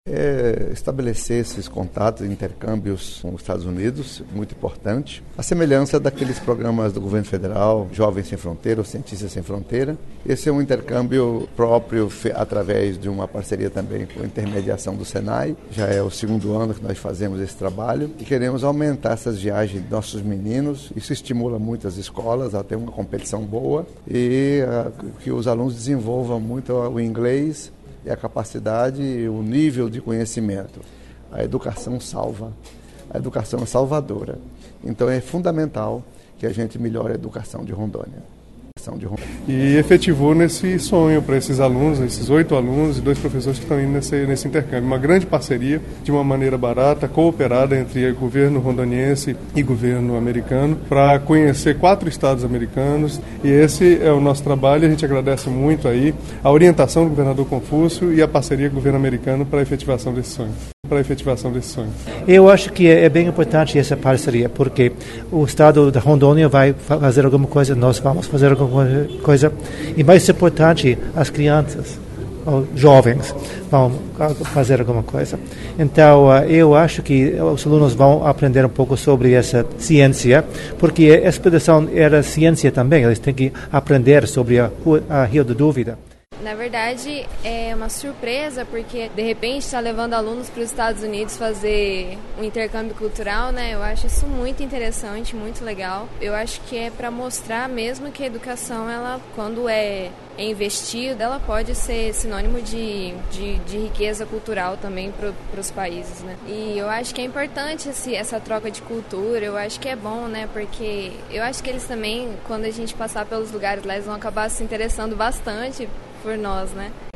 Estabelecer esses contatos, intercâmbios com os Estados Unidos, muito importante. A semelhança daqueles programas do governo federal, Jovens Sem Fronteira ou Cientistas Sem Fronteira. Esse é um intercâmbio próprio através de uma parceria também com a intermediação do Senai. Já é o segundo ano que nós fazemos esse trabalho e queremos aumentar essas viagens de nossos meninos. Isso estimula muito as escolas a ter uma competição boa e que os alunos desenvolvam muito o inglês e a capacidade e o nível de conhecimento. A educação salva, a educação é salvadora. Então é fundamental que a gente melhore a educação de Rondônia. E efetivou nesse sonho para esses alunos, esses 8 alunos e 2 professores que estão indo nesse intercâmbio. Uma grande parceria, de uma maneira barata, cooperada entre governo rondoniense e governo americano, para conhecer 4 estados americanos. E esse é o nosso trabalho. A gente agradece muito aí a orientação do governador Confúcio e a parceria com o governo americano para a efetivação desse sonho. Eu acho que é bem importante essa parceria, porque o estado da Rondônia vai fazer alguma coisa, nós vamos fazer alguma coisa, e mais importante, as crianças, os jovens, vão fazer alguma coisa. Então, eu acho que os alunos vão aprender um pouco sobre essa ciência, porque a expedição era ciência também, eles têm que aprender sobre a Rio da Dúvida. Na verdade, é uma surpresa, porque de repente está levando alunos para os Estados Unidos fazer um intercâmbio cultural, né? Eu acho isso muito interessante, muito legal. Eu acho que é para mostrar mesmo que a educação, ela, quando é investida, ela pode ser sinônimo de riqueza cultural também para os países, né? E eu acho que é importante essa troca de cultura, eu acho que é bom, né? Porque eu acho que eles também, quando a gente passar pelos lugares lá, eles vão acabar se interessando bastante por nós, né?